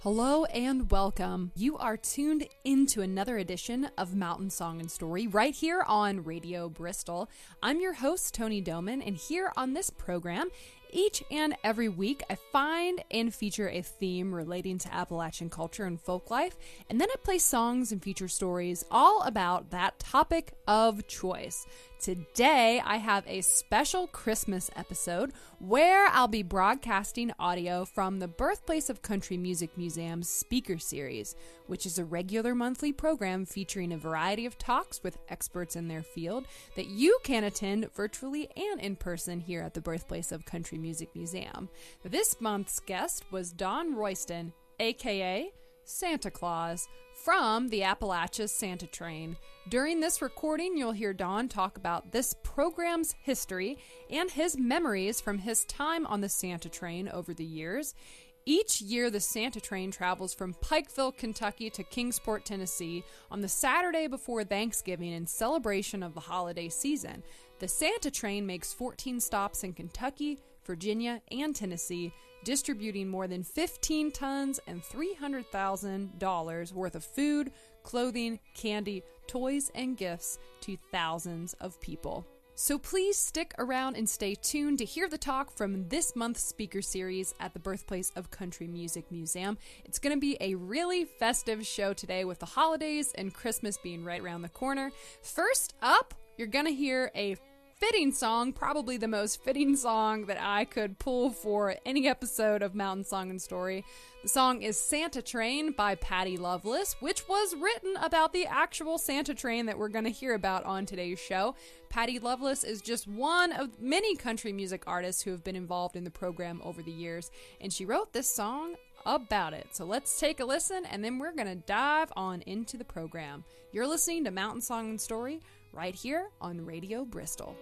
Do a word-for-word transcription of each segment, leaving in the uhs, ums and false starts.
Hello and welcome. You are tuned into another edition of Mountain Song and Story right here on Radio Bristol. I'm your host, Tony Doman, and here on this program, each and every week, I find and feature a theme relating to Appalachian culture and folk life, and then I play songs and feature stories all about that topic of choice. Today, I have a special Christmas episode where I'll be broadcasting audio from the Birthplace of Country Music Museum's Speaker Series, which is a regular monthly program featuring a variety of talks with experts in their field that you can attend virtually and in person here at the Birthplace of Country Music Museum. This month's guest was Don Royston, aka Santa Claus, from the Appalachia Santa Train. During this recording, you'll hear Don talk about this program's history and his memories from his time on the Santa Train over the years. Each year, the Santa Train travels from Pikeville, Kentucky to Kingsport, Tennessee on the Saturday before Thanksgiving in celebration of the holiday season. The Santa Train makes fourteen stops in Kentucky, Virginia, and Tennessee, distributing more than fifteen tons and three hundred thousand dollars worth of food, clothing, candy, toys, and gifts to thousands of people. So please stick around and stay tuned to hear the talk from this month's speaker series at the Birthplace of Country Music Museum. It's going to be a really festive show today with the holidays and Christmas being right around the corner. First up, you're going to hear a fitting song, probably the most fitting song that I could pull for any episode of Mountain Song and Story. The song is Santa Train by Patty Loveless, which was written about the actual Santa Train that we're going to hear about on today's show. Patty Loveless is just one of many country music artists who have been involved in the program over the years, and she wrote this song about it. So let's take a listen, and then we're going to dive on into the program. You're listening to Mountain Song and Story right here on Radio Bristol.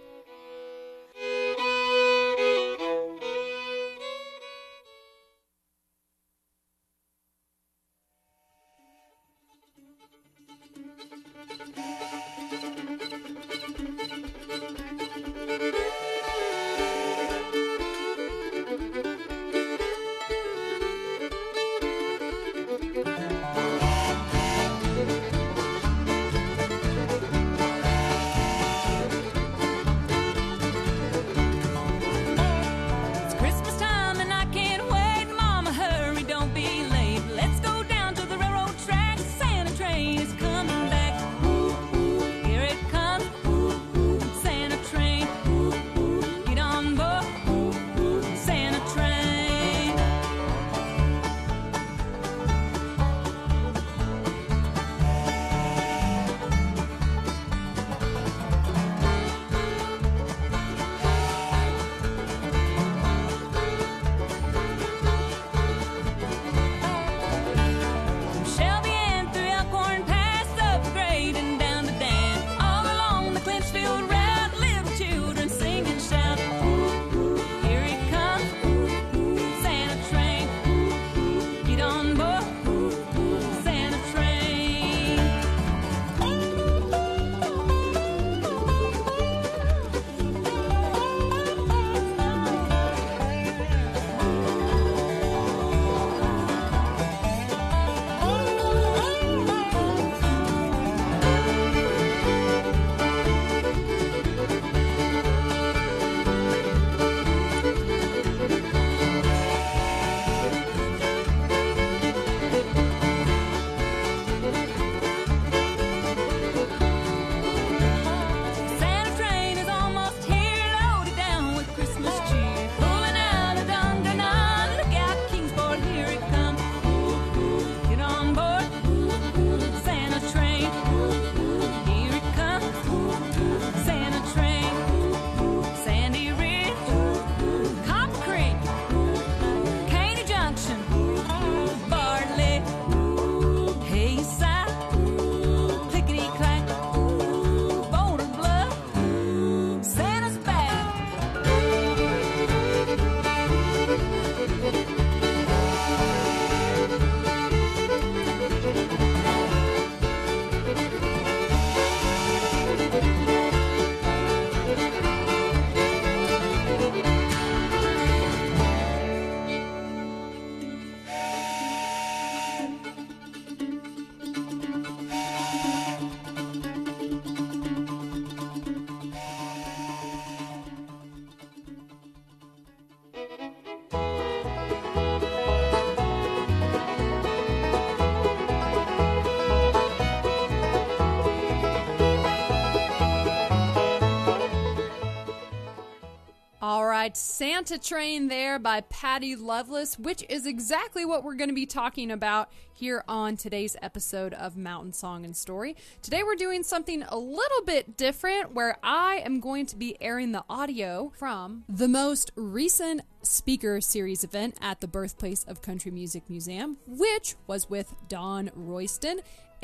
right, Santa Train there by Patty Loveless, which is exactly what we're going to be talking about here on today's episode of Mountain Song and Story. Today we're doing something a little bit different where I am going to be airing the audio from the most recent speaker series event at the Birthplace of Country Music Museum, which was with Don Royston,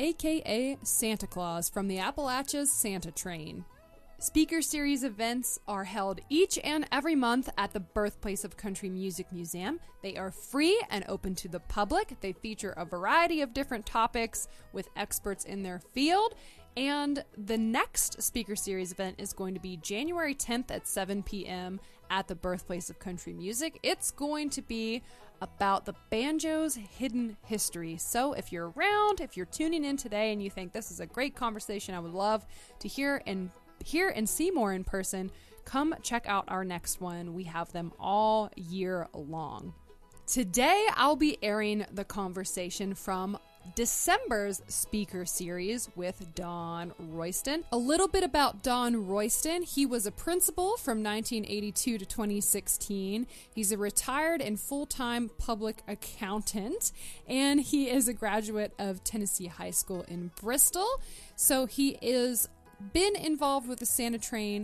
aka Santa Claus from the Appalachia's Santa Train. Speaker Series events are held each and every month at the Birthplace of Country Music Museum. They are free and open to the public. They feature a variety of different topics with experts in their field. And the next Speaker Series event is going to be January tenth at seven p.m. at the Birthplace of Country Music. It's going to be about the banjo's hidden history. So if you're around, if you're tuning in today and you think this is a great conversation, I would love to hear and hear and see more in person, come check out our next one. We have them all year long. Today, I'll be airing the conversation from December's speaker series with Don Royston. A little bit about Don Royston. He was a principal from nineteen eighty-two to twenty sixteen. He's a retired and full-time public accountant, and he is a graduate of Tennessee High School in Bristol. So he is been involved with the Santa Train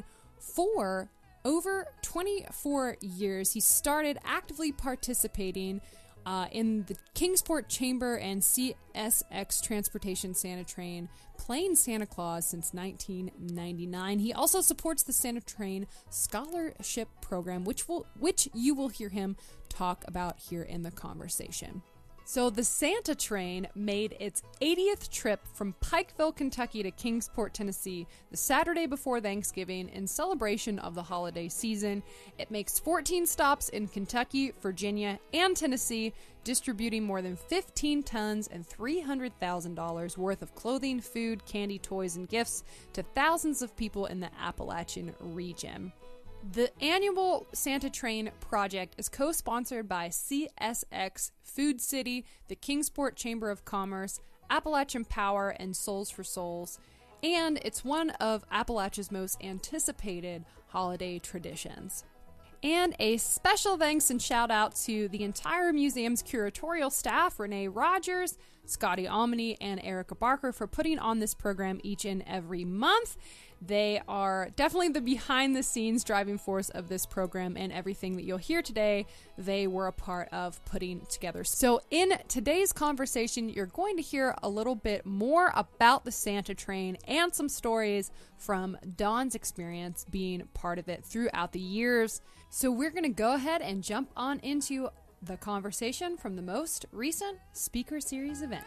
for over twenty-four years. He started actively participating uh, in the Kingsport Chamber and C S X Transportation Santa Train, playing Santa Claus since nineteen ninety-nine. He also supports the Santa Train Scholarship Program, which will which you will hear him talk about here in the conversation. So the Santa Train made its eightieth trip from Pikeville, Kentucky to Kingsport, Tennessee, the Saturday before Thanksgiving in celebration of the holiday season. It makes fourteen stops in Kentucky, Virginia, and Tennessee, distributing more than fifteen tons and three hundred thousand dollars worth of clothing, food, candy, toys, and gifts to thousands of people in the Appalachian region. The annual Santa Train project is co-sponsored by C S X, Food City, the Kingsport Chamber of Commerce, Appalachian Power, and Souls for Souls, and it's one of Appalachia's most anticipated holiday traditions. And a special thanks and shout out to the entire museum's curatorial staff, Renee Rogers, Scotty Almany, and Erica Barker, for putting on this program each and every month. They are definitely the behind-the-scenes driving force of this program, and everything that you'll hear today, they were a part of putting together. So in today's conversation, you're going to hear a little bit more about the Santa Train and some stories from Don's experience being part of it throughout the years. So we're going to go ahead and jump on into the conversation from the most recent Speaker Series event.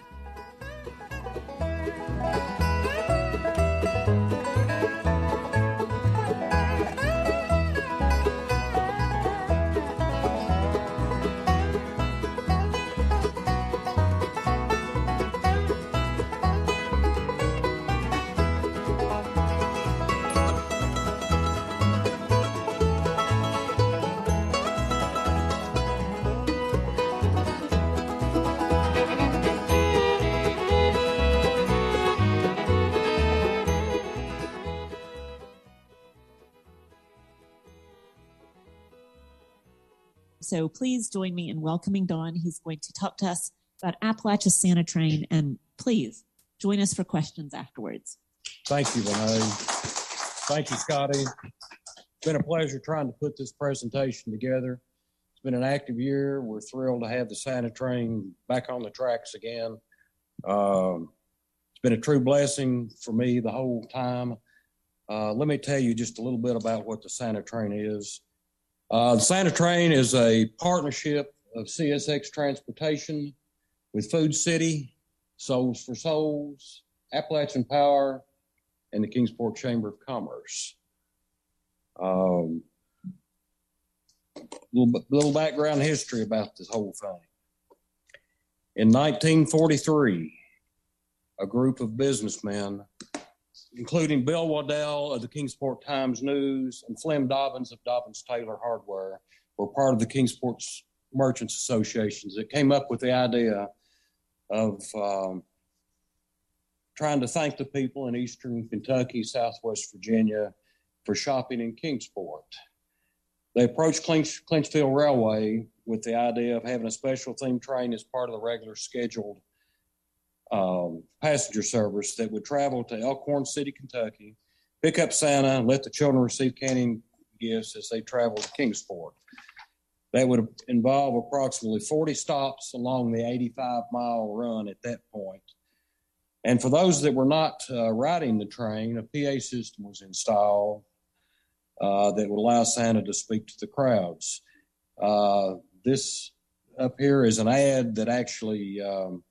So please join me in welcoming Don. He's going to talk to us about Appalachia Santa Train, and please join us for questions afterwards. Thank you, Renee. Thank you, Scotty. It's been a pleasure trying to put this presentation together. It's been an active year. We're thrilled to have the Santa Train back on the tracks again. Um, it's been a true blessing for me the whole time. Uh, let me tell you just a little bit about what the Santa Train is. Uh, the Santa Train is a partnership of C S X Transportation with Food City, Souls for Souls, Appalachian Power, and the Kingsport Chamber of Commerce. Um, little, little background history about this whole thing. In nineteen forty-three, a group of businessmen, including Bill Waddell of the Kingsport Times News and Flem Dobbins of Dobbins Taylor Hardware, were part of the Kingsport Merchants Associations that came up with the idea of um, trying to thank the people in Eastern Kentucky, Southwest Virginia for shopping in Kingsport. They approached Clinch, Clinchfield Railway with the idea of having a special themed train as part of the regular scheduled um, passenger service that would travel to Elkhorn City, Kentucky, pick up Santa, and let the children receive candy gifts as they traveled to Kingsport. That would involve approximately forty stops along the eighty-five mile run at that point. And for those that were not uh, riding the train, a P A system was installed uh, that would allow Santa to speak to the crowds. Uh, this up here is an ad that actually um,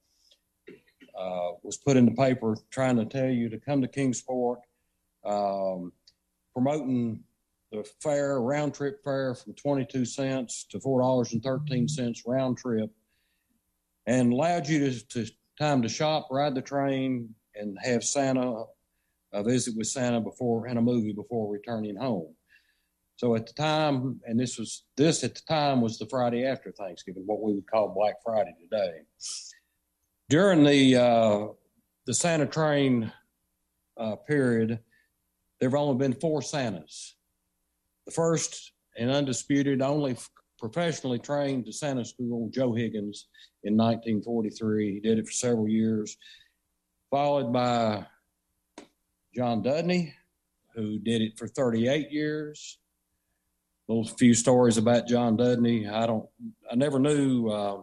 uh, was put in the paper trying to tell you to come to Kingsport, um, promoting the fare, round trip fare from twenty-two cents to four dollars and thirteen cents round trip, and allowed you to, to time to shop, ride the train, and have Santa, a visit with Santa before, and a movie before returning home. So at the time, and this was, this at the time was the Friday after Thanksgiving, what we would call Black Friday today. During the, uh, the Santa train uh, period, there have only been four Santas. The first and undisputed, only professionally trained to Santa school, Joe Higgins, in nineteen forty-three. He did it for several years, followed by John Dudney, who did it for thirty-eight years. A little few stories about John Dudney. I don't, I never knew uh,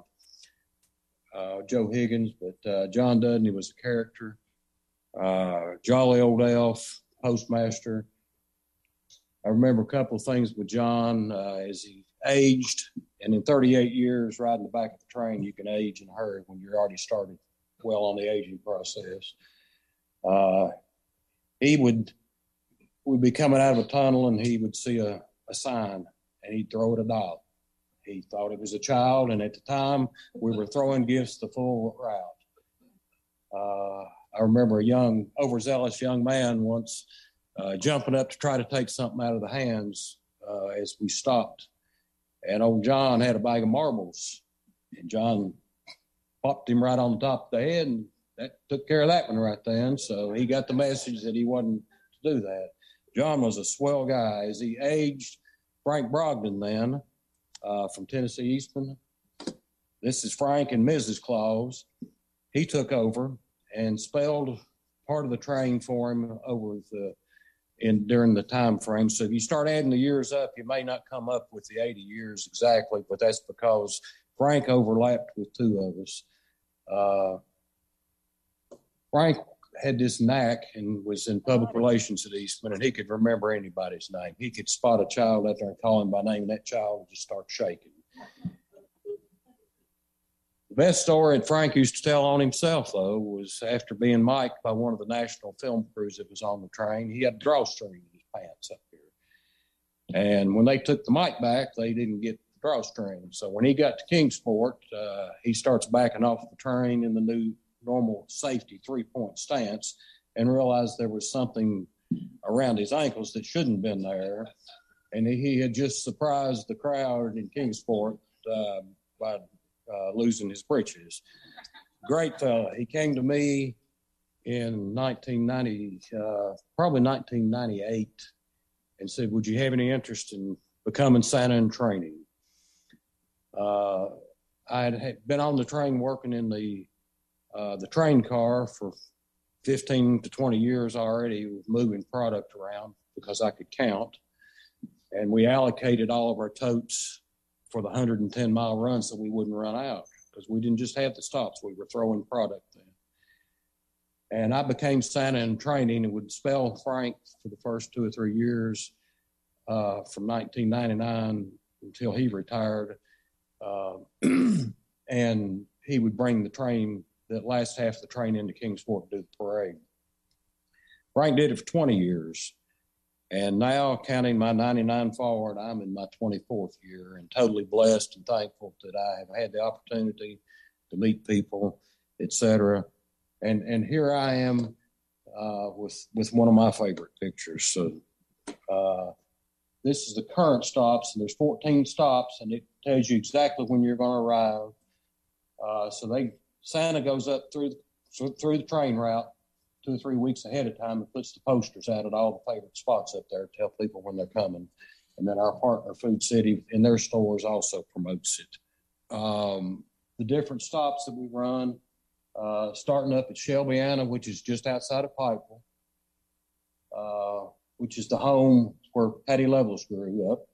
uh, Joe Higgins, but uh, John Dudney was a character. Uh, jolly old elf, postmaster. I remember a couple of things with John uh, as he aged, and in thirty-eight years riding the back of the train, you can age in a hurry when you're already started well on the aging process. Uh, he would would be coming out of a tunnel, and he would see a, a sign, and he'd throw it a dollar. He thought it was a child, and at the time, we were throwing gifts the full route. Uh, I remember a young, overzealous young man once Uh, jumping up to try to take something out of the hands uh, as we stopped. And old John had a bag of marbles, and John popped him right on the top of the head, and that took care of that one right then. So he got the message that he wasn't to do that. John was a swell guy. As he aged, Frank Brogdon then, uh, from Tennessee Eastman. This is Frank and Missus Claus. He took over and spelled part of the train for him over the in during the time frame. So if you start adding the years up, you may not come up with the eighty years exactly, but that's because Frank overlapped with two of us. Uh, Frank had this knack and was in public relations at Eastman, and he could remember anybody's name. He could spot a child out there and call him by name, and that child would just start shaking. The best story that Frank used to tell on himself, though, was after being mic'd by one of the national film crews that was on the train, he had a drawstring in his pants up here. And when they took the mic back, they didn't get the drawstring. So when he got to Kingsport, uh, he starts backing off the train in the new normal safety three-point stance and realized there was something around his ankles that shouldn't have been there. And he had just surprised the crowd in Kingsport uh, by Uh, losing his britches. Great fella. He came to me in nineteen ninety, uh, probably nineteen ninety-eight, and said, would you have any interest in becoming Santa in training? Uh, I had been on the train working in the uh, the train car for fifteen to twenty years already, moving product around because I could count. And we allocated all of our totes for the one hundred ten mile run so we wouldn't run out, because we didn't just have the stops, we were throwing product then. And I became Santa in training and would spell Frank for the first two or three years uh, from nineteen ninety-nine until he retired. Uh, and he would bring the train, that last half of the train, into Kingsport to do the parade. Frank did it for twenty years. And now, counting my ninety-nine forward, I'm in my twenty-fourth year, and totally blessed and thankful that I have had the opportunity to meet people, et cetera. And and here I am uh, with with one of my favorite pictures. So uh, this is the current stops, and there's fourteen stops, and it tells you exactly when you're going to arrive. Uh, so they Santa goes up through the, through the train route two or three weeks ahead of time and puts the posters out at all the favorite spots up there to tell people when they're coming. And then our partner, Food City, in their stores also promotes it. Um, the different stops that we run, uh, starting up at Shelbyana, which is just outside of Pikeville, uh, which is the home where Patty Levels grew up,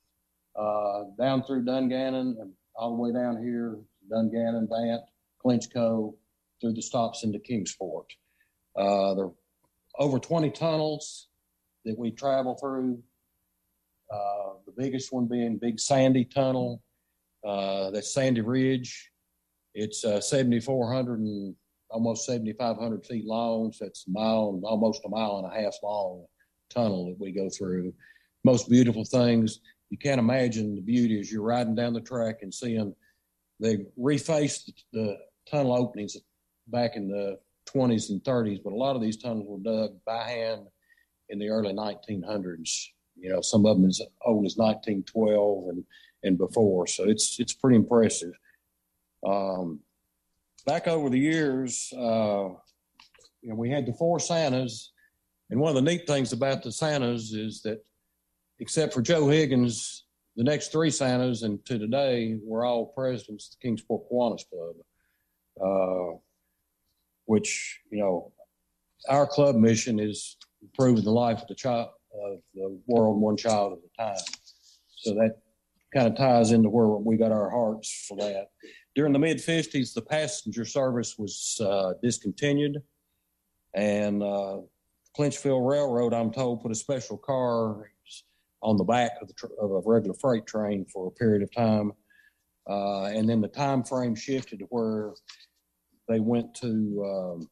uh, down through Dungannon and all the way down here, Dungannon, Dant, Clinch Cove, through the stops into Kingsport. Uh, there are over twenty tunnels that we travel through. Uh, the biggest one being Big Sandy Tunnel. Uh, that's Sandy Ridge. It's uh, seventy-four hundred and almost seventy-five hundred feet long. So it's a mile and almost a mile and a half long tunnel that we go through. Most beautiful things. You can't imagine the beauty as you're riding down the track and seeing they refaced the tunnel openings back in the twenties and thirties, but a lot of these tunnels were dug by hand in the early nineteen hundreds. You know, some of them as old as nineteen twelve and, and before. So it's it's pretty impressive. Um, back over the years, uh, you know, we had the four Santas, and one of the neat things about the Santas is that, except for Joe Higgins, the next three Santas and to today were all presidents of the Kingsport Kiwanis Club, uh, which, you know, our club mission is improving the life of the child of the world one child at a time. So that kind of ties into where we got our hearts for that. During the mid fifties, the passenger service was uh, discontinued, and uh, Clinchville Railroad, I'm told, put a special car on the back of, the tr- of a regular freight train for a period of time. Uh, and then the time frame shifted to where they went to um,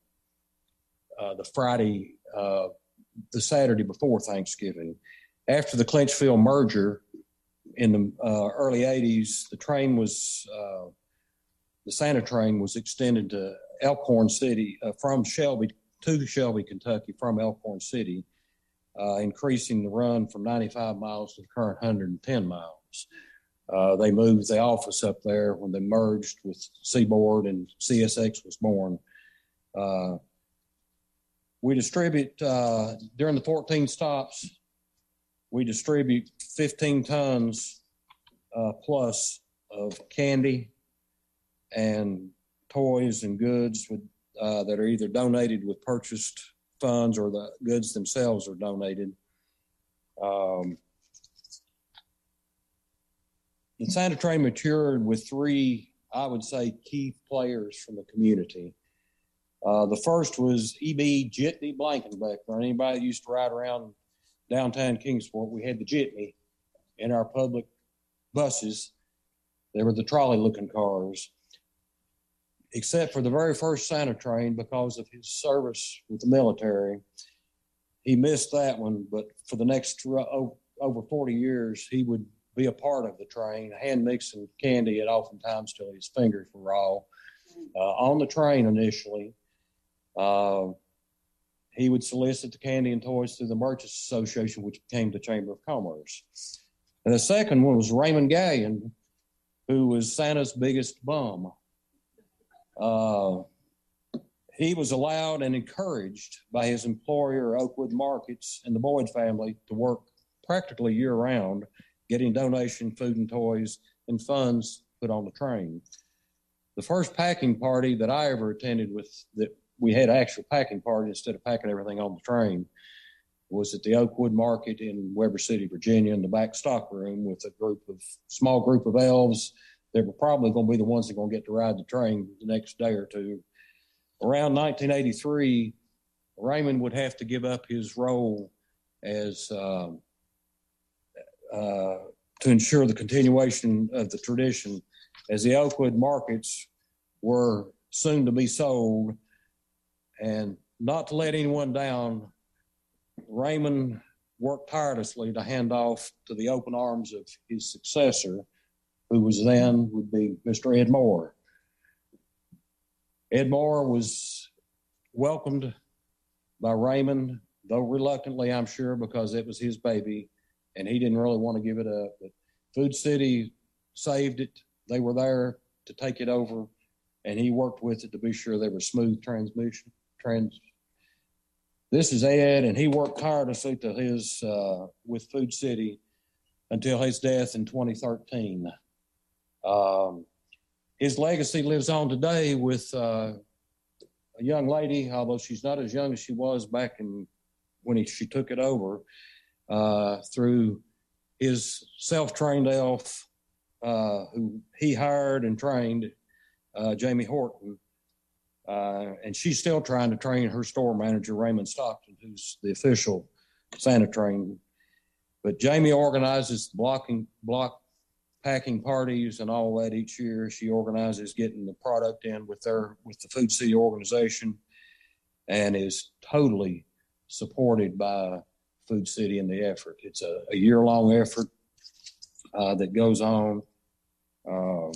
uh, the Friday, uh, the Saturday before Thanksgiving. After the Clinchville merger in the uh, early eighties, the train was, uh, the Santa train was extended to Elkhorn City, uh, from Shelby to Shelby, Kentucky, from Elkhorn City, uh, increasing the run from ninety-five miles to the current one hundred ten miles. Uh, they moved the office up there when they merged with Seaboard and C S X was born. Uh, we distribute, uh, during the fourteen stops, we distribute fifteen tons uh, plus of candy and toys and goods with, uh, that are either donated with purchased funds or the goods themselves are donated. Um, the Santa train matured with three, I would say, key players from the community. Uh, the first was E B Jitney Blankenbeck. For anybody that used to ride around downtown Kingsport, we had the Jitney in our public buses. They were the trolley-looking cars. Except for the very first Santa train, because of his service with the military, he missed that one. But for the next over forty years, he would be a part of the train, hand mixing candy at oftentimes till his fingers were raw. Uh, on the train initially, uh, he would solicit the candy and toys through the Merchants Association, which became the Chamber of Commerce. And the second one was Raymond Gallion, who was Santa's biggest bum. Uh, he was allowed and encouraged by his employer, Oakwood Markets, and the Boyd family to work practically year-round, getting donation, food and toys, and funds put on the train. The first packing party that I ever attended with, that we had an actual packing party instead of packing everything on the train, was at the Oakwood Market in Weber City, Virginia, in the back stock room with a group of, small group of elves. They were probably going to be the ones that are going to get to ride the train the next day or two. Around nineteen eighty-three, Raymond would have to give up his role as uh, uh, to ensure the continuation of the tradition, as the Oakwood Markets were soon to be sold. And not to let anyone down, Raymond worked tirelessly to hand off to the open arms of his successor, who was then would be Mister Ed Moore. Ed Moore was welcomed by Raymond, though reluctantly, I'm sure, because it was his baby, and he didn't really want to give it up. But Food City saved it. They were there to take it over, and he worked with it to be sure there was smooth transmission. Trans. This is Ed, and he worked tirelessly to his uh, with Food City until his death in twenty thirteen. Um, his legacy lives on today with uh, a young lady, although she's not as young as she was back in when he, she took it over, uh, through his self-trained elf, uh, who he hired and trained, uh, Jamie Horton. Uh, and she's still trying to train her store manager, Raymond Stockton, who's the official Santa train. But Jamie organizes blocking, block packing parties and all that each year. She organizes getting the product in with their with the Food City organization, and is totally supported by Food City in the effort. It's a, a year-long effort uh, that goes on. Um,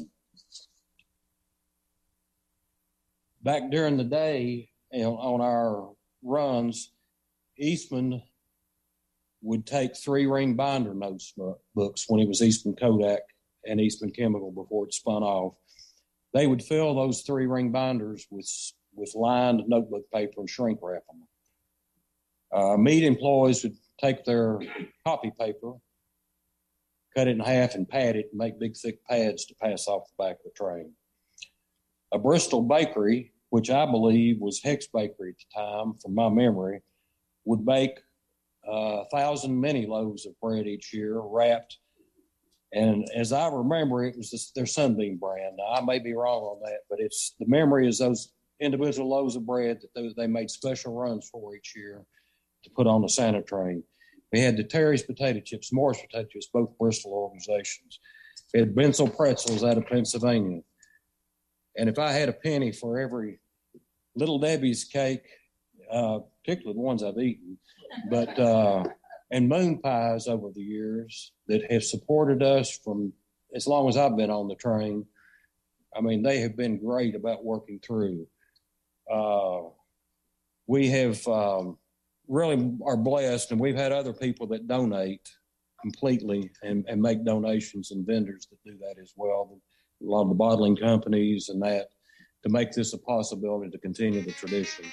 back during the day, you know, on our runs, Eastman would take three ring binder notes books when it was Eastman Kodak and Eastman Chemical before it spun off. They would fill those three ring binders with with lined notebook paper and shrink wrap them. Uh, meat employees would take their copy paper, cut it in half and pad it and make big thick pads to pass off the back of the train. A Bristol bakery, which I believe was Hex Bakery at the time, from my memory, would bake a uh, thousand mini loaves of bread each year, wrapped. And as I remember, it was this, their Sunbeam brand. Now, I may be wrong on that, but it's the memory is those individual loaves of bread that they, they made special runs for each year to put on the Santa train. We had the Terry's Potato Chips, Morris Potato Chips, both Bristol organizations. We had Benzel Pretzels out of Pennsylvania. And if I had a penny for every Little Debbie's cake, uh, particularly the ones I've eaten, but uh, and moon pies over the years that have supported us from as long as I've been on the train. I mean, they have been great about working through. Uh, we have um, really are blessed, and we've had other people that donate completely and, and make donations, and vendors that do that as well. A lot of the bottling companies and that, to make this a possibility to continue the tradition.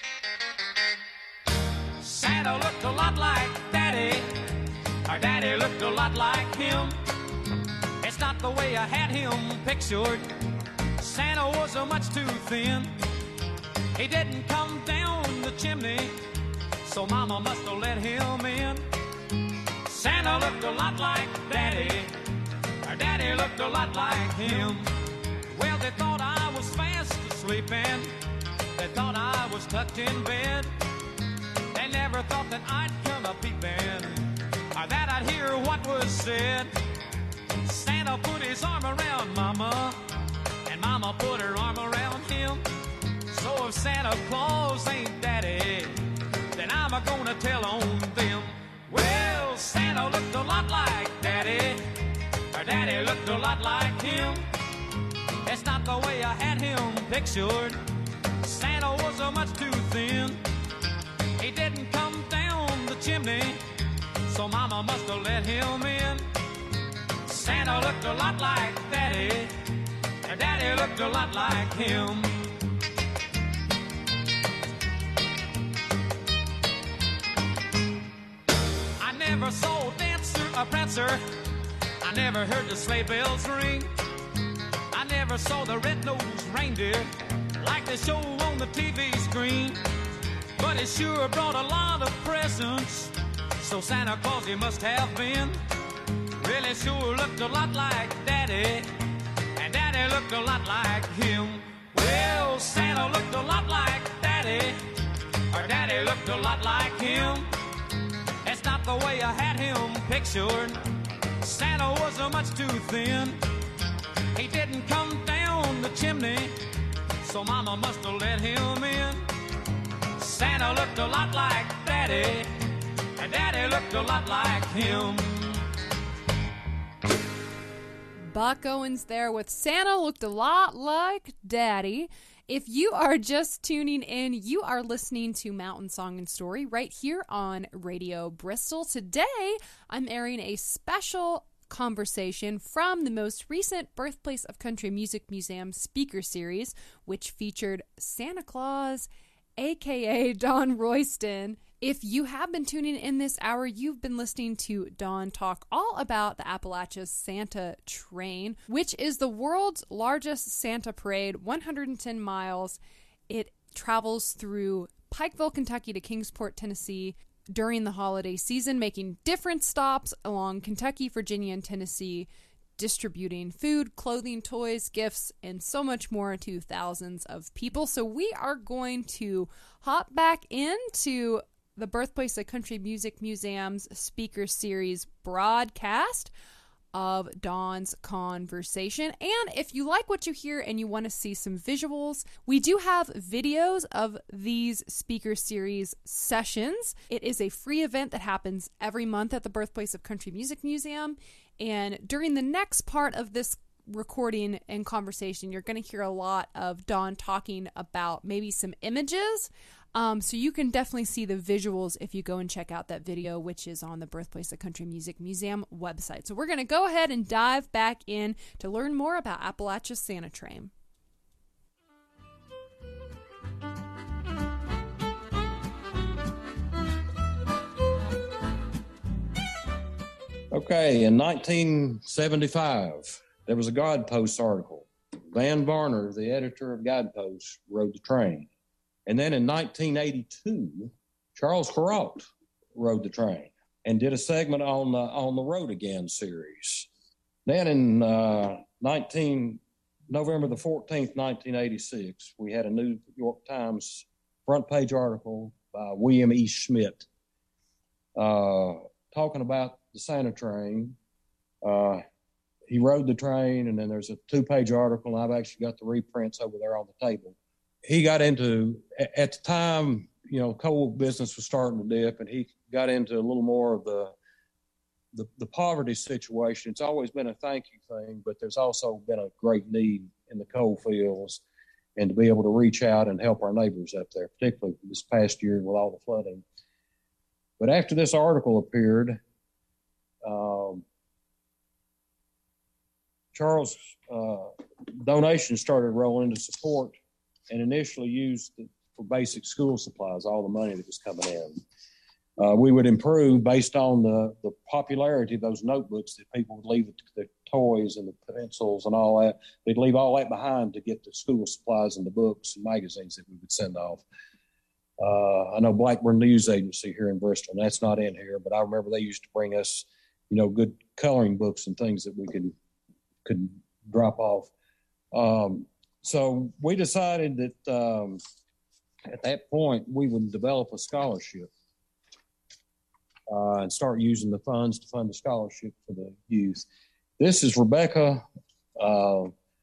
Santa looked a lot like Daddy. Our Daddy looked a lot like him. It's not the way I had him pictured. Santa was a much too thin. He didn't come down the chimney, so Mama must have let him in. Santa looked a lot like Daddy. Our Daddy looked a lot like him. Well, they thought I was fast asleep and they thought I was tucked in bed. They never thought that I'd come a peeping, or that I'd hear what was said. Santa put his arm around Mama, and Mama put her arm around him. So if Santa Claus ain't Daddy, then I'm a gonna tell on them. Well, Santa looked a lot like Daddy. Our Daddy looked a lot like him. It's not the way I had him pictured. Santa was a much too thin. He didn't come down the chimney, so Mama must have let him in. Santa looked a lot like Daddy. Our Daddy looked a lot like him. I never saw a dancer, a prancer. I never heard the sleigh bells ring. I never saw the red-nosed reindeer like they show on the T V screen. But it sure brought a lot of presents, so Santa Claus he must have been. Really sure looked a lot like Daddy, and Daddy looked a lot like him. Well, Santa looked a lot like Daddy, or Daddy looked a lot like him. It's not the way I had him pictured. Santa was a much too thin. He didn't come down the chimney, so Mama must have let him in. Santa looked a lot like Daddy, and Daddy looked a lot like him. Buck Owens there with Santa Looked a Lot Like Daddy. If you are just tuning in, you are listening to Mountain Song and Story right here on Radio Bristol. Today, I'm airing a special conversation from the most recent Birthplace of Country Music Museum speaker series, which featured Santa Claus, a k a. Don Royston, If you have been tuning in this hour, you've been listening to Dawn talk all about the Appalachia Santa Train, which is the world's largest Santa parade, one hundred ten miles. It travels through Pikeville, Kentucky to Kingsport, Tennessee during the holiday season, making different stops along Kentucky, Virginia, and Tennessee, distributing food, clothing, toys, gifts, and so much more to thousands of people. So we are going to hop back into the Birthplace of Country Music Museum's speaker series broadcast of Dawn's conversation. And if you like what you hear and you want to see some visuals, we do have videos of these speaker series sessions. It is a free event that happens every month at the Birthplace of Country Music Museum. And during the next part of this recording and conversation, you're going to hear a lot of Dawn talking about maybe some images. Um, so you can definitely see the visuals if you go and check out that video, which is on the Birthplace of Country Music Museum website. So we're going to go ahead and dive back in to learn more about Appalachia Santa Train. Okay, in nineteen seventy-five, there was a Guidepost article. Van Varner, the editor of Guidepost, rode the train. And then in nineteen eighty-two, Charles Kuralt rode the train and did a segment on the on the Road Again series. Then in uh, nineteen November the fourteenth, nineteen eighty-six, we had a New York Times front page article by William E. Schmidt uh, talking about the Santa Train. Uh, he rode the train, and then there's a two-page article, and I've actually got the reprints over there on the table. He got into, at the time, you know, coal business was starting to dip, and he got into a little more of the, the the poverty situation. It's always been a thank you thing, but there's also been a great need in the coal fields, and to be able to reach out and help our neighbors up there, particularly this past year with all the flooding. But after this article appeared, um, Charles' uh, donations started rolling to support and initially used for basic school supplies, all the money that was coming in. Uh, we would improve based on the, the popularity of those notebooks that people would leave the, the toys and the pencils and all that. They'd leave all that behind to get the school supplies and the books and magazines that we would send off. Uh, I know Blackburn News Agency here in Bristol, and that's not in here, but I remember they used to bring us, you know, good coloring books and things that we could could drop off. Um, So we decided that um, at that point we would develop a scholarship uh, and start using the funds to fund the scholarship for the youth. This is Rebecca uh,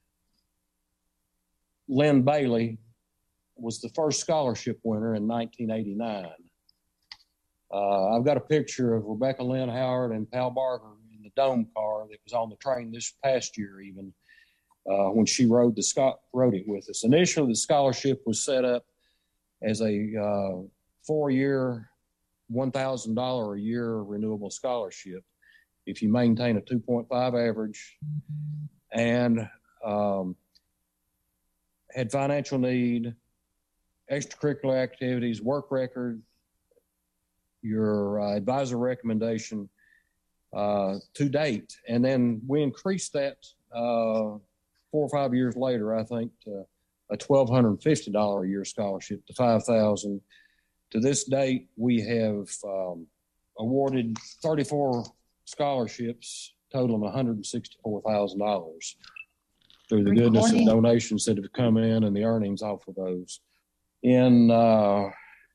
Lynn Bailey, was the first scholarship winner in nineteen eighty-nine. Uh, I've got a picture of Rebecca Lynn Howard and Pal Barker in the dome car that was on the train this past year even. Uh, when she rode the Scott rode it with us. Initially, the scholarship was set up as a uh, four-year, one thousand dollars a year renewable scholarship if you maintain a two point five average and um, had financial need, extracurricular activities, work record, your uh, advisor recommendation uh, to date. And then we increased that uh, four or five years later, I think, to a twelve fifty dollars a year scholarship to five thousand dollars. To this date, we have um, awarded thirty-four scholarships totaling one hundred sixty-four thousand dollars through the goodness of donations that have come in and the earnings off of those. In uh,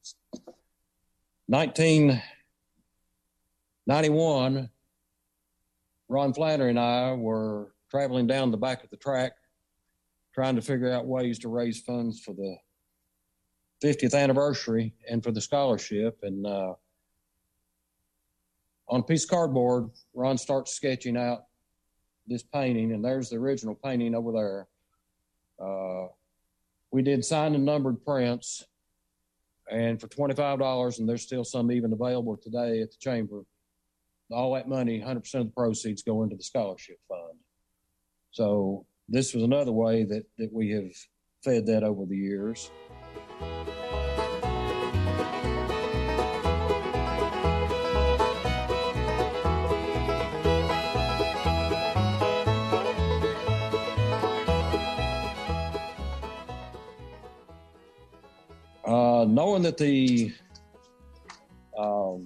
nineteen ninety-one, Ron Flannery and I were traveling down the back of the track trying to figure out ways to raise funds for the fiftieth anniversary and for the scholarship. And uh, on a piece of cardboard, Ron starts sketching out this painting, and there's the original painting over there. Uh, we did signed and numbered prints, and for twenty-five dollars, and there's still some even available today at the chamber, all that money, one hundred percent of the proceeds go into the scholarship fund. So this was another way that, that we have fed that over the years. knowing that the um,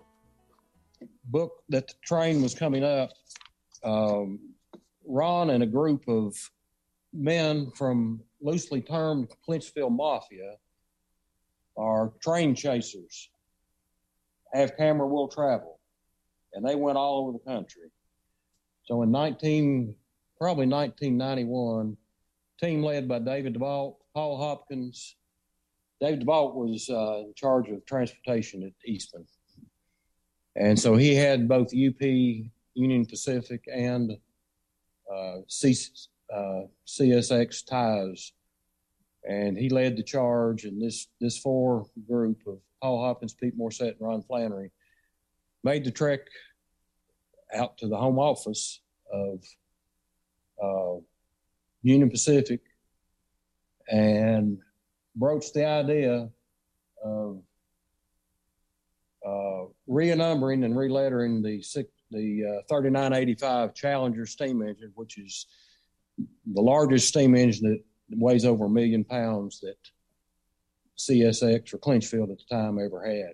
book, that the train was coming up, um, Ron and a group of men from loosely termed Clinchfield Mafia are train chasers, have camera will travel, and they went all over the country. So in nineteen, probably nineteen ninety-one, team led by David DeVault, Paul Hopkins. David DeVault was uh, in charge of transportation at Eastman. And so he had both U P, Union Pacific, and uh, C, uh, C S X ties. And he led the charge, and this, this four group of Paul Hopkins, Pete Morissette, and Ron Flannery made the trek out to the home office of uh, Union Pacific and broached the idea of uh, re-numbering and re-lettering the six, the uh, thirty-nine eighty-five Challenger steam engine, which is the largest steam engine that weighs over a million pounds that C S X or Clinchfield at the time ever had.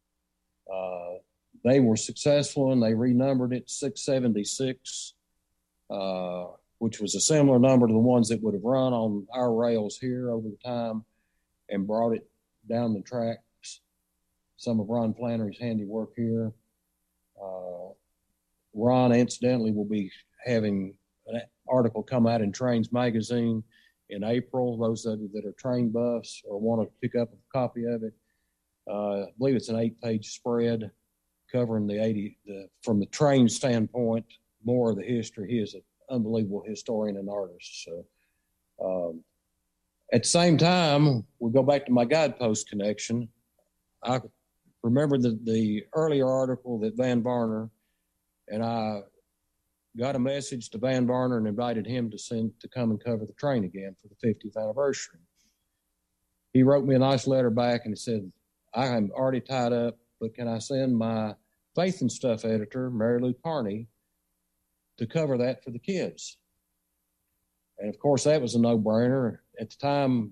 Uh, they were successful, and they renumbered it six seventy-six, uh, which was a similar number to the ones that would have run on our rails here over the time, and brought it down the tracks. Some of Ron Flannery's handiwork here. Uh, Ron, incidentally, will be having an article come out in Trains Magazine in April. Those of you that are train buffs or want to pick up a copy of it, uh, I believe it's an eight-page spread covering the eighty, the, from the train standpoint, more of the history. He is an unbelievable historian and artist. So, um, at the same time, we'll go back to my guidepost connection. I remember the, the earlier article that Van Varner, and I got a message to Van Varner and invited him to send to come and cover the train again for the fiftieth anniversary. He wrote me a nice letter back and he said, I am already tied up, but can I send my Faith and Stuff editor, Mary Lou Carney, to cover that for the kids? And of course, that was a no-brainer. At the time,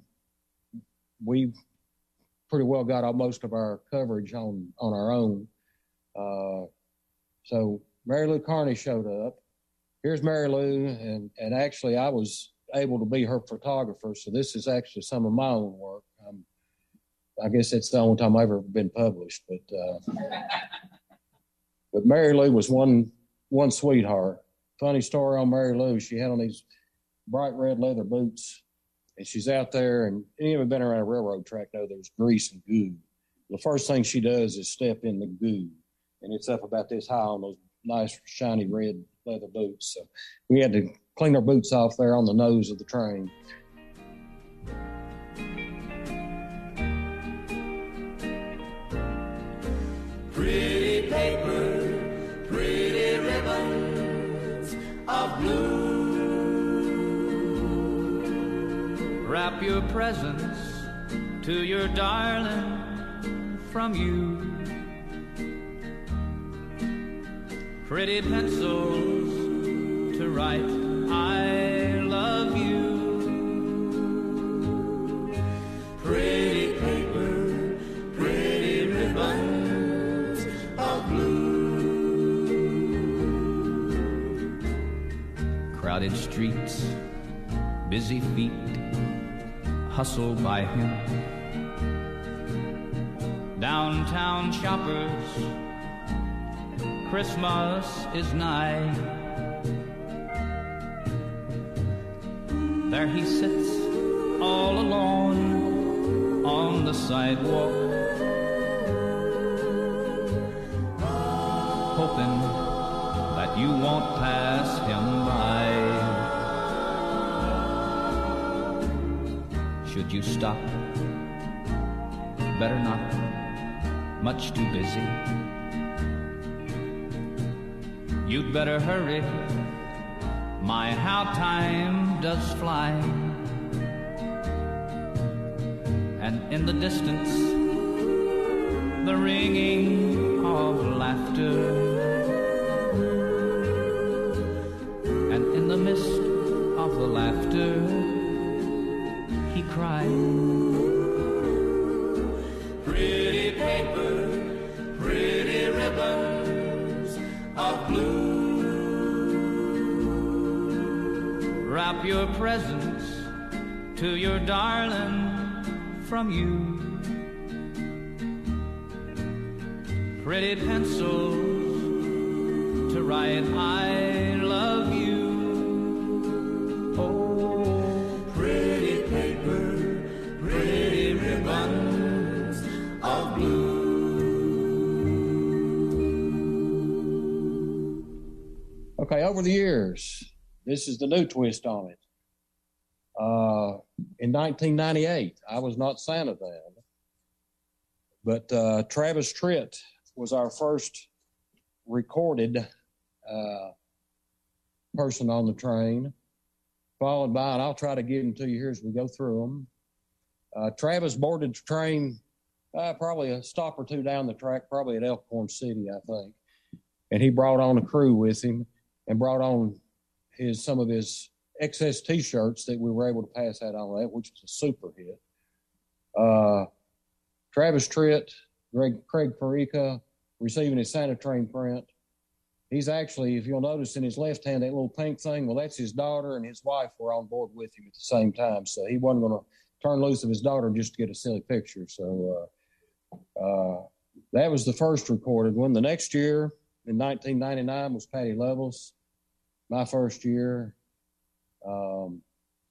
we pretty well got all, most of our coverage on, on our own. Uh, so Mary Lou Carney showed up. Here's Mary Lou, and, and actually I was able to be her photographer, so this is actually some of my own work. Um, I guess that's the only time I've ever been published. But uh, but Mary Lou was one one sweetheart. Funny story on Mary Lou, she had on these bright red leather boots, and she's out there, and any of you been around a railroad track know there's grease and goo. The first thing she does is step in the goo, and it's up about this high on those nice shiny red leather boots. So we had to clean our boots off there on the nose of the train. Pretty paper, pretty ribbons of blue. Wrap your presents to your darling from you. Pretty pencils to write I love you. Pretty paper, pretty ribbons of blue. Crowded streets, busy feet, hustle by him. Downtown shoppers, Christmas is nigh. There he sits all alone on the sidewalk, hoping that you won't pass him by. Should you stop? Better not, much too busy. You'd better hurry, my how time does fly. And in the distance, the ringing of laughter. And in the mist of the laughter, he cried, a present to your darling from you. Pretty pencils to write I love you. Oh, pretty paper, pretty ribbons of blue. Okay, over the years, this is the new twist on it. Uh, in nineteen ninety-eight, I was not Santa then, but uh, Travis Tritt was our first recorded uh, person on the train, followed by, and I'll try to get them to you here as we go through them. Uh, Travis boarded the train uh, probably a stop or two down the track, probably at Elkhorn City, I think. And he brought on a crew with him and brought on his some of his excess T-shirts that we were able to pass out on that, which was a super hit. Uh, Travis Tritt, Greg, Craig Perica, receiving his Santa Train print. He's actually, if you'll notice in his left hand, that little pink thing, well, that's his daughter and his wife were on board with him at the same time. So he wasn't going to turn loose of his daughter just to get a silly picture. So uh, uh, that was the first recorded one. The next year, in nineteen ninety-nine, was Patty Loveless, my first year. Um,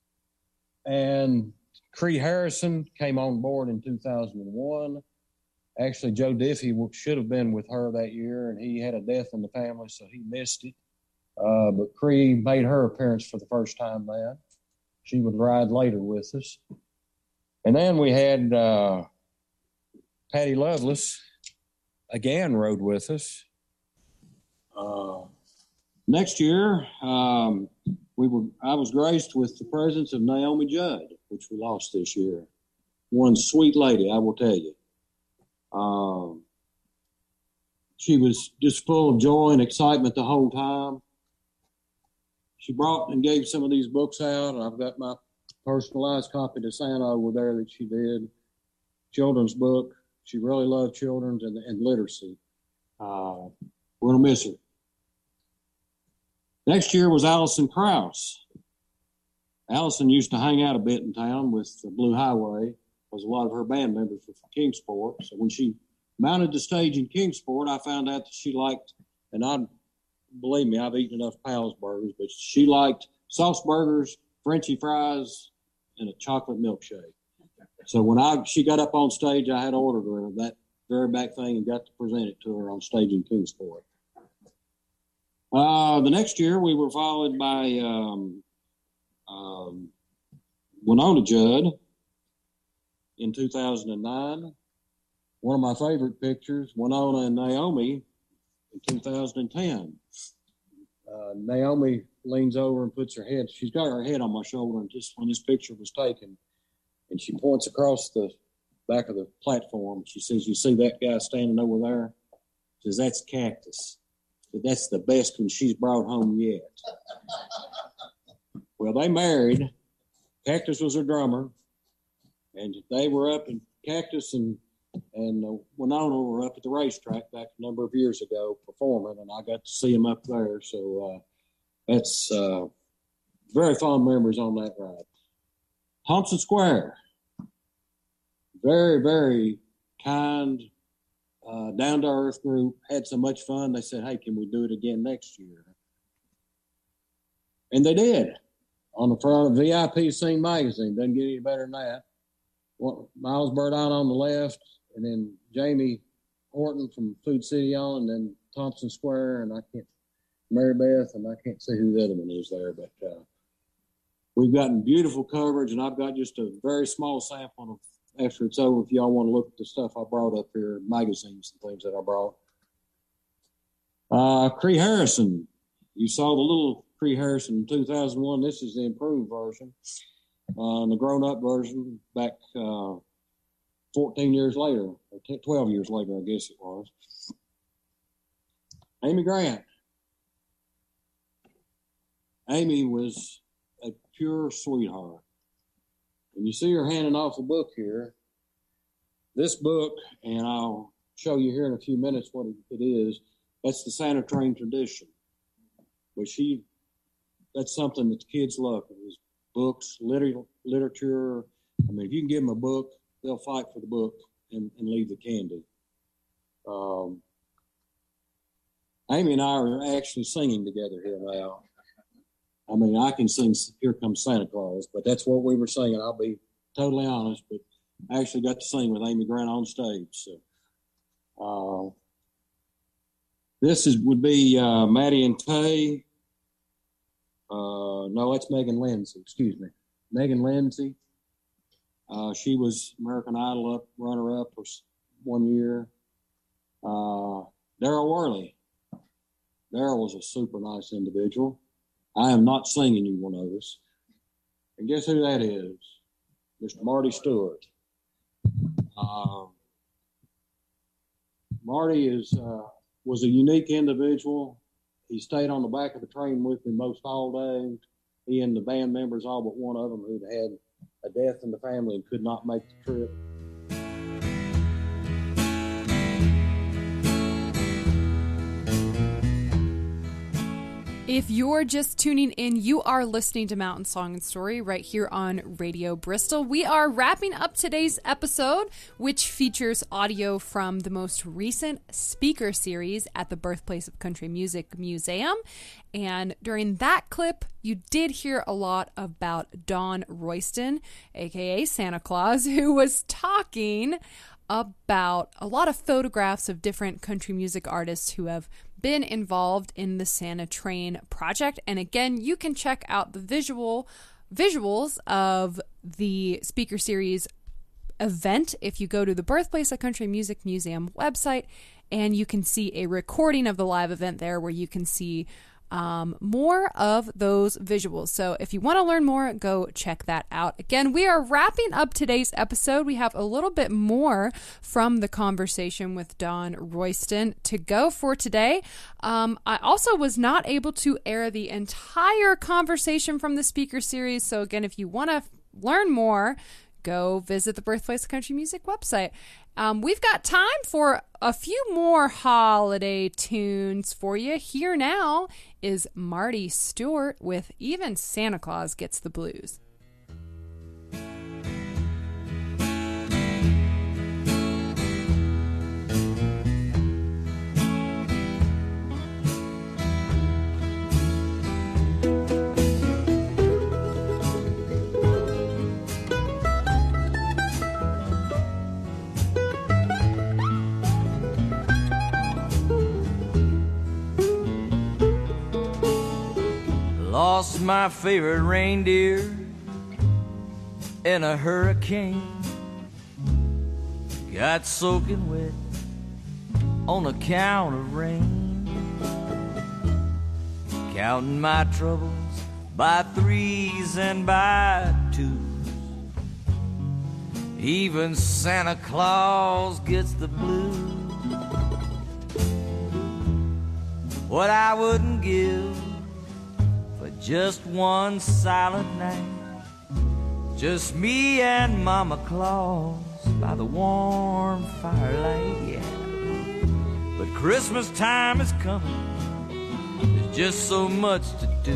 and Cree Harrison came on board in two thousand one. Actually, Joe Diffie should have been with her that year, and he had a death in the family, so he missed it. Uh, but Cree made her appearance for the first time then. She would ride later with us. And then we had uh, Patty Loveless again rode with us. Uh, next year, um, we were I was graced with the presence of Naomi Judd, which we lost this year. One sweet lady, I will tell you. Um, she was just full of joy and excitement the whole time. She brought and gave some of these books out. I've got my personalized copy to Santa over there that she did. Children's book. She really loved children and, and literacy. Uh, we're going to miss her. Next year was Allison Krause. Allison used to hang out a bit in town with the Blue Highway, because a lot of her band members were from Kingsport. So when she mounted the stage in Kingsport, I found out that she liked, and I believe me, I've eaten enough Powell's burgers, but she liked sauce burgers, Frenchy fries, and a chocolate milkshake. So when I she got up on stage, I had ordered her that very back thing and got to present it to her on stage in Kingsport. Uh, the next year, we were followed by um, um, Winona Judd in two thousand nine. One of my favorite pictures, Winona and Naomi in two thousand ten. Uh, Naomi leans over and puts her head, she's got her head on my shoulder, and just when this picture was taken, and she points across the back of the platform. She says, "You see that guy standing over there?" She says, "That's Cactus. That's the best one she's brought home yet." Well, they married. Cactus was her drummer, and they were up in Cactus and and uh, Winona were up at the racetrack back a number of years ago performing, and I got to see them up there. So uh, that's uh, very fond memories on that ride. Thompson Square, very, very kind, uh, down-to-earth group, had so much fun. They said, "Hey, can we do it again next year?" And they did. On the front of V I P Scene magazine. Doesn't get any better than that. Well, Miles Burdine on the left, and then Jamie Horton from Food City on, and then Thompson Square, and I can't, Mary Beth, and I can't see who the other one is there, but uh, we've gotten beautiful coverage, and I've got just a very small sample of, after it's over, if y'all want to look at the stuff I brought up here, magazines and things that I brought. Uh, Cree Harrison. You saw the little Cree Harrison in two thousand one. This is the improved version. Uh, and the grown-up version back uh, fourteen years later, or twelve years later, I guess it was. Amy Grant. Amy was a pure sweetheart. And you see her handing off a book here. This book, and I'll show you here in a few minutes what it is, that's the Santa Train tradition. But she, that's something that the kids love. It was books, liter- literature. I mean, if you can give them a book, they'll fight for the book and, and leave the candy. Um, Amy and I are actually singing together here now. I mean, I can sing Here Comes Santa Claus, but that's what we were singing. I'll be totally honest, but I actually got to sing with Amy Grant on stage. So, uh, this is would be uh, Maddie and Tay. Uh, no, that's Megan Lindsay. Excuse me, Megan Lindsay. Uh, she was American Idol up runner-up for one year. Uh, Daryl Worley. Daryl was a super nice individual. I am not singing, you will notice. And guess who that is? Mister Marty Stewart. Uh, Marty is uh, was a unique individual. He stayed on the back of the train with me most all day. He and the band members, all but one of them, who'd had a death in the family and could not make the trip. If you're just tuning in, you are listening to Mountain Song and Story right here on Radio Bristol. We are wrapping up today's episode, which features audio from the most recent speaker series at the Birthplace of Country Music Museum. And during that clip, you did hear a lot about Don Royston, aka Santa Claus, who was talking about a lot of photographs of different country music artists who have been involved in the Santa Train project. And again, you can check out the visual visuals of the speaker series event if you go to the Birthplace of Country Music Museum website, and you can see a recording of the live event there where you can see Um, more of those visuals. So if you want to learn more, go check that out. Again, we are wrapping up today's episode. We have a little bit more from the conversation with Don Royston to go for today. Um, I also was not able to air the entire conversation from the speaker series. So again, if you want to learn more, go visit the Birthplace of Country Music website. Um, we've got time for a few more holiday tunes for you. Here now is Marty Stewart with Even Santa Claus Gets the Blues. Lost my favorite reindeer in a hurricane. Got soaking wet on account of rain. Counting my troubles by threes and by twos. Even Santa Claus gets the blues. What I wouldn't give just one silent night, just me and Mama Claus by the warm firelight, yeah. But Christmas time is coming, there's just so much to do.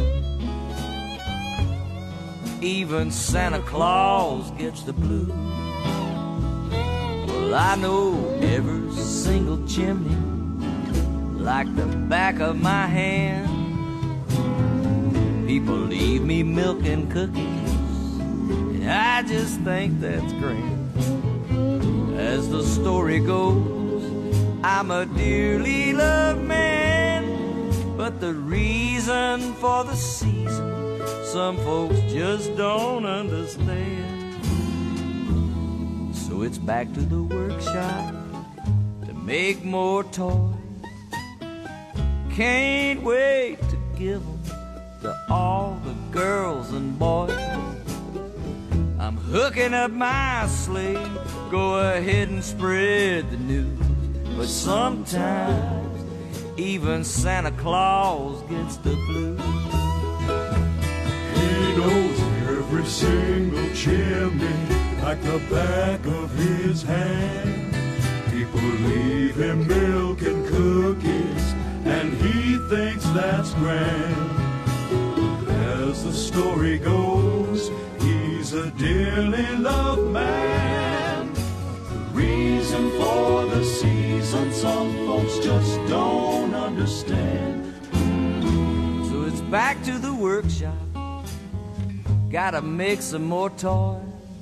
Even Santa Claus gets the blues. Well, I know every single chimney like the back of my hand. People leave me milk and cookies, and I just think that's grand. As the story goes, I'm a dearly loved man, but the reason for the season, some folks just don't understand. So it's back to the workshop to make more toys. Can't wait to give them to all the girls and boys. I'm hooking up my sleigh, go ahead and spread the news. But sometimes even Santa Claus gets the blues. He knows every single chimney like the back of his hand. People leave him milk and cookies, and he thinks that's grand. As the story goes, dearly loved man. The reason for the season some folks just don't understand. So it's back to the workshop. Gotta make some more toys.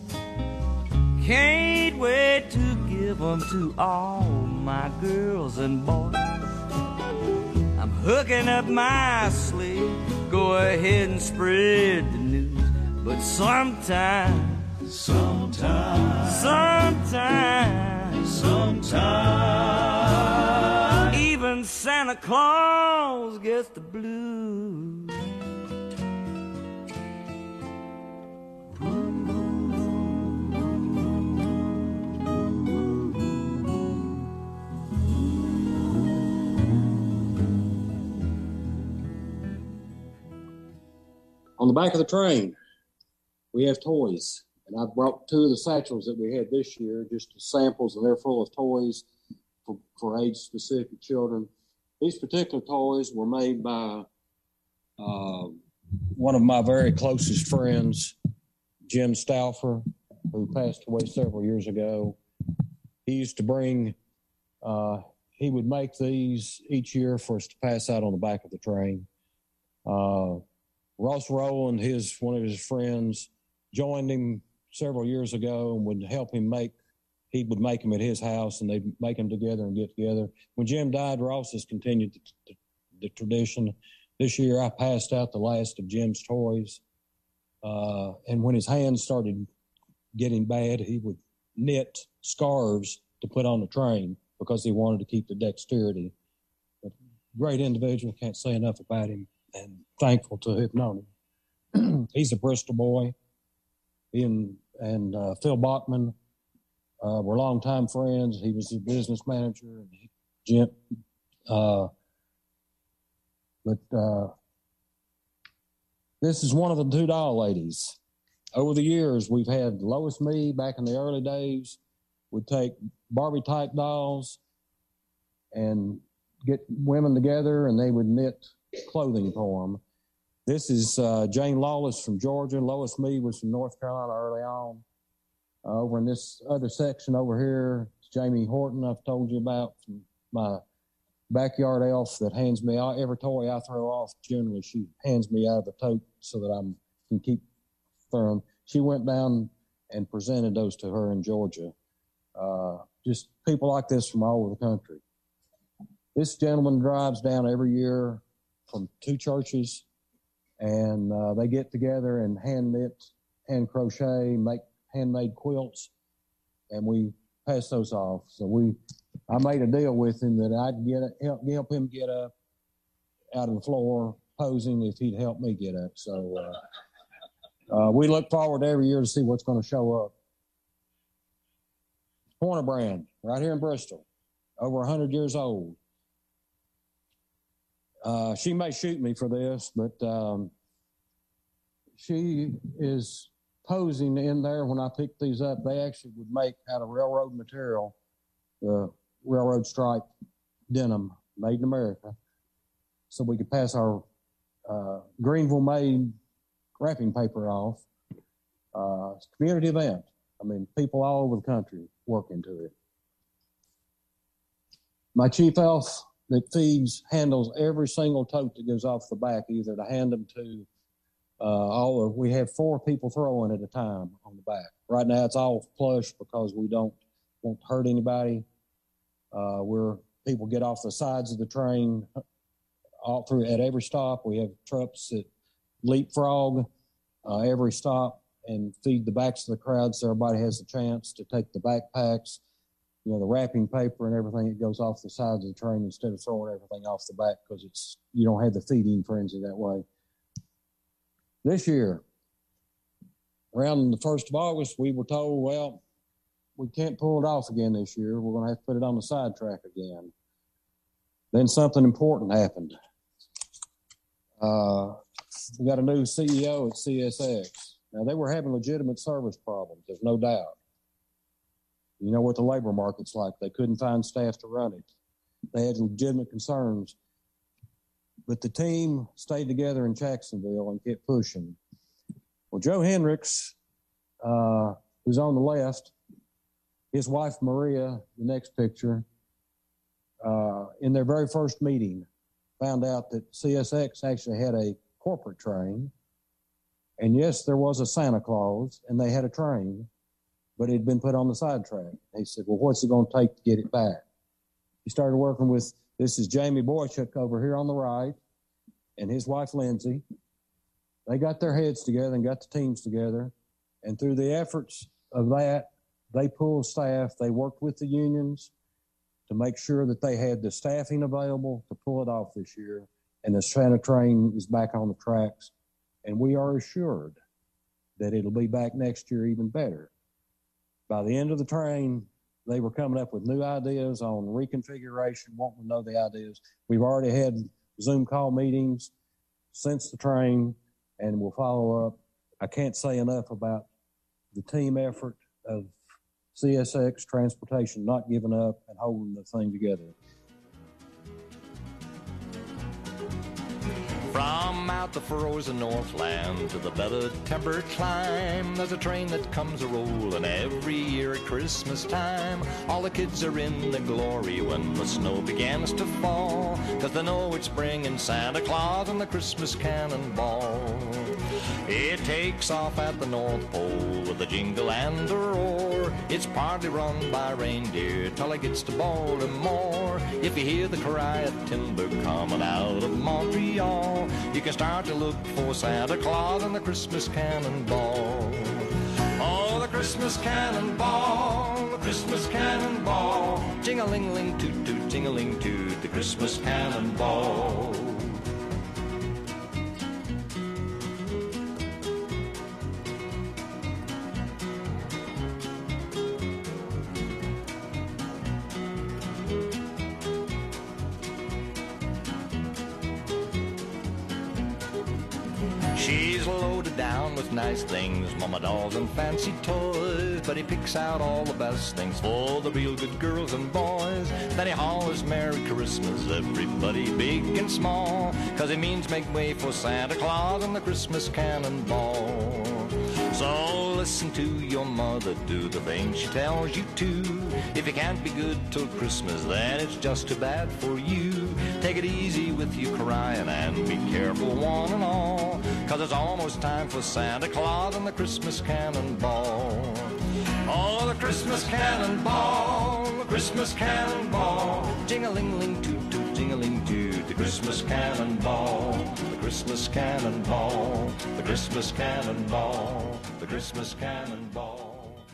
Can't wait to give them to all my girls and boys. I'm hooking up my sleigh. Go ahead and spread the news. But sometimes, Sometimes, sometimes, sometimes, even Santa Claus gets the blues. On the back of the train, we have toys. And I brought two of the satchels that we had this year, just samples, and they're full of toys for, for age-specific children. These particular toys were made by uh, one of my very closest friends, Jim Stauffer, who passed away several years ago. He used to bring, uh, he would make these each year for us to pass out on the back of the train. Uh, Ross Rowland, his one of his friends, joined him several years ago and would help him make, he would make them at his house, and they'd make them together and get together. When Jim died, Ross has continued the, the, the tradition. This year, I passed out the last of Jim's toys. Uh, and when his hands started getting bad, he would knit scarves to put on the train because he wanted to keep the dexterity. But great individual, can't say enough about him, and thankful to have known him. He's a Bristol boy. He and, and uh, Phil Bachman uh, were longtime friends. He was the business manager. And he, Jim, uh, but uh, this is one of the two doll ladies. Over the years, we've had Lois Mead back in the early days would take Barbie-type dolls and get women together, and they would knit clothing for them. This is uh, Jane Lawless from Georgia. Lois Mead was from North Carolina early on. Uh, over in this other section over here, it's Jamie Horton I've told you about, from my backyard elf that hands me out every toy I throw off. Generally, she hands me out of the tote so that I can keep throwing. She went down and presented those to her in Georgia. Uh, just people like this from all over the country. This gentleman drives down every year from two churches, and uh, they get together and hand knit, hand crochet, make handmade quilts, and we pass those off. So we, I made a deal with him that I'd get help help him get up out of the floor posing if he'd help me get up. So uh, uh, we look forward every year to see what's going to show up. Pointer brand, right here in Bristol, over one hundred years old. Uh, she may shoot me for this, but um, she is posing in there. When I picked these up, they actually would make out of railroad material, the railroad stripe denim made in America, so we could pass our uh, Greenville-made wrapping paper off. Uh, it's a community event. I mean, people all over the country work into it. My chief elf that feeds handles every single tote that goes off the back, either to hand them to uh, all of, we have four people throwing at a time on the back. Right now it's all plush because we don't want to hurt anybody. Uh, we're, people get off the sides of the train all through at every stop. We have trucks that leapfrog uh, every stop and feed the backs of the crowd so everybody has a chance to take the backpacks, you know, the wrapping paper and everything that goes off the sides of the train instead of throwing everything off the back because it's, you don't have the feeding frenzy that way. This year, around the first of August, we were told, well, we can't pull it off again this year. We're going to have to put it on the sidetrack again. Then something important happened. Uh, we got a new C E O at C S X. Now, they were having legitimate service problems, there's no doubt. You know what the labor market's like. They couldn't find staff to run it. They had legitimate concerns. But the team stayed together in Jacksonville and kept pushing. Well, Joe Hendricks uh, who's on the left, his wife Maria, the next picture, uh, in their very first meeting, found out that C S X actually had a corporate train. And yes, there was a Santa Claus, and they had a train, but it had been put on the sidetrack. He said, well, what's it going to take to get it back? He started working with, this is Jamie Boychuk over here on the right, and his wife, Lindsay. They got their heads together and got the teams together. And through the efforts of that, they pulled staff. They worked with the unions to make sure that they had the staffing available to pull it off this year. And the Santa train is back on the tracks. And we are assured that it'll be back next year even better. By the end of the train, they were coming up with new ideas on reconfiguration, wanting to know the ideas. We've already had Zoom call meetings since the train, and we'll follow up. I can't say enough about the team effort of C S X Transportation not giving up and holding the thing together. From out the frozen Northland to the better tempered clime, there's a train that comes a-rolling every year at Christmas time. All the kids are in the glory when the snow begins to fall, 'cause they know it's bringing Santa Claus and the Christmas cannonball. It takes off at the North Pole with a jingle and a roar. It's partly run by reindeer till it gets to Baltimore. If you hear the cry of timber coming out of Montreal, you can start to look for Santa Claus and the Christmas cannonball. Oh, the Christmas cannonball, the Christmas cannonball. Jing-a-ling-ling, toot-toot, jing-a-ling-toot, the Christmas cannonball. She's loaded down with nice things, mama dolls and fancy toys, but he picks out all the best things for the real good girls and boys. Then he hollers Merry Christmas, everybody big and small, 'cause it means make way for Santa Claus and the Christmas cannonball. So listen to your mother, do the things she tells you to. If you can't be good till Christmas, then it's just too bad for you. Take it easy with you crying and be careful one and all, 'cause it's almost time for Santa Claus and the Christmas cannonball. Oh, the Christmas cannonball, the Christmas cannonball. Jing-a-ling-ling, toot-toot, jing-a-ling-toot, the Christmas cannonball. The Christmas cannonball, the Christmas cannonball, the Christmas cannonball.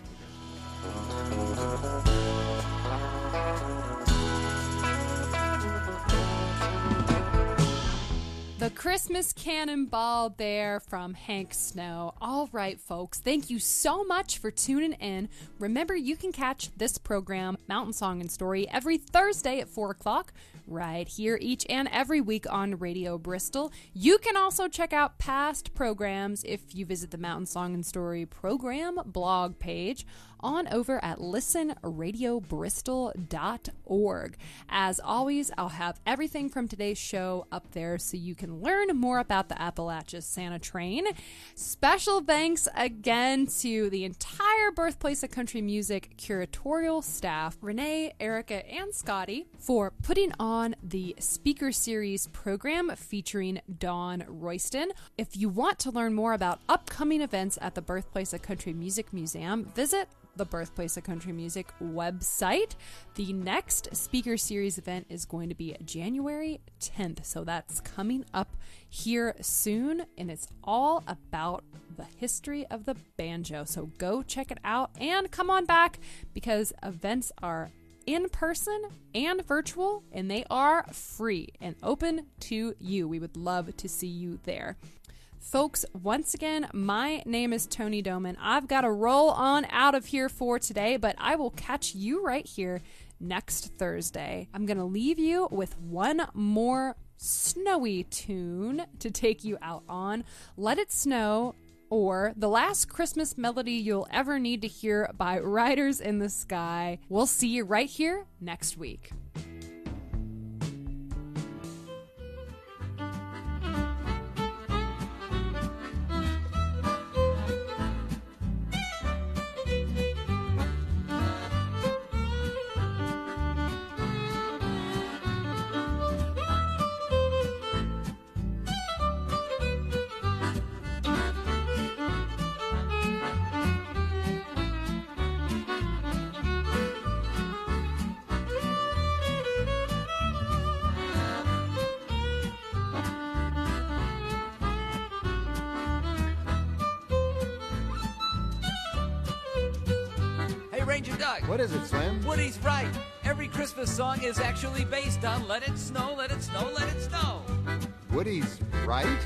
The Christmas Cannonball there from Hank Snow. All right, folks, thank you so much for tuning in. Remember, you can catch this program, Mountain Song and Story, every Thursday at four o'clock, right here each and every week on Radio Bristol. You can also check out past programs if you visit the Mountain Song and Story program blog page on over at listen radio bristol dot org. As always, I'll have everything from today's show up there so you can learn more about the Appalachia Santa Train. Special thanks again to the entire Birthplace of Country Music curatorial staff, Renee, Erica, and Scotty, for putting on the Speaker Series program featuring Dawn Royston. If you want to learn more about upcoming events at the Birthplace of Country Music Museum, visit the Birthplace of Country Music website. The next Speaker Series event is going to be January tenth, so that's coming up here soon, and it's all about the history of the banjo. So go check it out and come on back, because events are in person and virtual, and they are free and open to you. We would love to see you there. Folks, once again, my name is Tony Doman. I've got to roll on out of here for today, but I will catch you right here next Thursday. I'm going to leave you with one more snowy tune to take you out on. Let It Snow, or The Last Christmas Melody You'll Ever Need to Hear by Riders in the Sky. We'll see you right here next week. Ranger Doug. What is it, Slim? Woody's right. Every Christmas song is actually based on Let It Snow, Let It Snow, Let It Snow. Woody's right?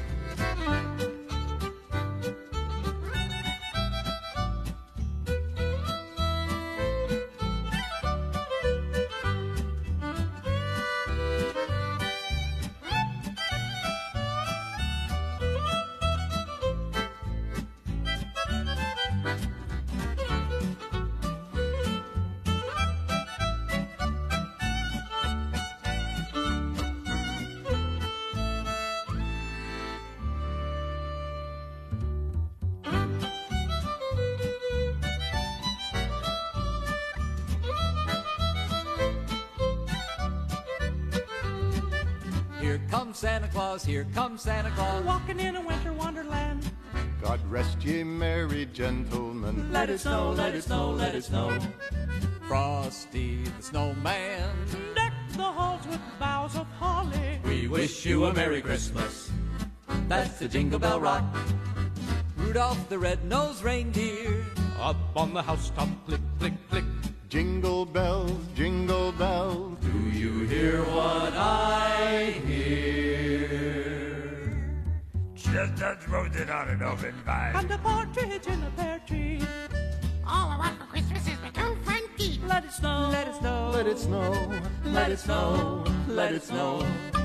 Here comes Santa Claus, here comes Santa Claus, walking in a winter wonderland. God rest ye merry gentlemen. Let it snow, let it snow, let it snow. Frosty the snowman, deck the halls with boughs of holly. We wish you a Merry Christmas. That's the Jingle Bell Rock. Rudolph the red-nosed reindeer, up on the housetop, click, click, click. Jingle bells, jingle bells. Do you hear what I hear? Chestnuts roasted on an oven vine. And a partridge in a pear tree. All I want for Christmas is my two front teeth. Let it snow, let it snow, let it snow, let it snow, let it snow.